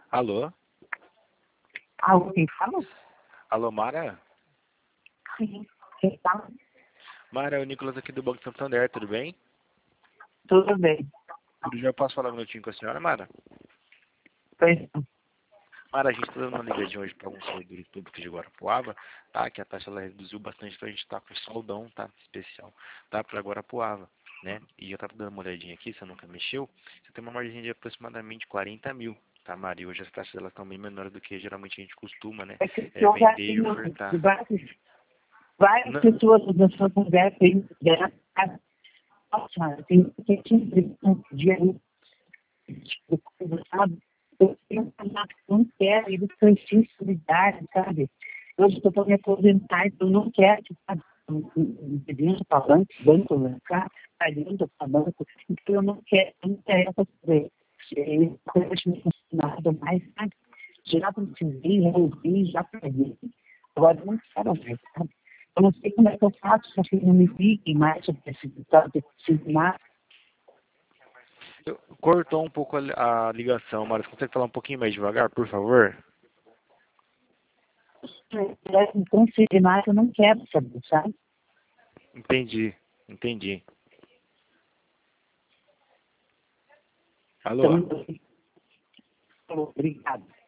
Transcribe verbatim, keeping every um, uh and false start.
Alô? Alô, quem fala? Alô, Mara? Sim. Quem fala? Mara, é o Nicolas aqui do Banco Santander, tudo bem? Tudo bem. Tudo já posso falar um minutinho com a senhora, Mara? Pois Mara, a gente está dando uma ligadinha hoje para alguns servidores públicos de Guarapuava, tá? Que a taxa ela reduziu bastante, então a gente está com soldão, tá? Especial, tá? Para Guarapuava, né? E eu tava dando uma olhadinha aqui, você nunca mexeu, você tem uma margem de aproximadamente quarenta mil, tá, Mara? E hoje as taxas elas estão bem menores do que geralmente a gente costuma, né? é que É, eu já vender e tenho ofertar. várias, várias Não, pessoas da sua conversa aí. Nossa, tem que te um dia tipo, sabe? Eu tenho um casal que não quero, eles são insolidarios, sabe? Hoje eu estou para me aposentar, então eu não quero que sabe, pedindo para banco, banco, né? Pagando para banco, então eu não quero, eu não quero fazer. Eu acho que nada mais, sabe? Já precisei, resolvi, já paguei. Agora eu não quero ver, sabe? Eu não sei como é que eu faço, se vocês não me liguem mais, eu preciso, sabe? Eu preciso mais. eu- cortou um pouco a, a ligação, Mara. Você consegue falar um pouquinho mais devagar, por favor? Então, se mais, eu não quero saber, sabe? Entendi, entendi. Alô? Então, obrigado.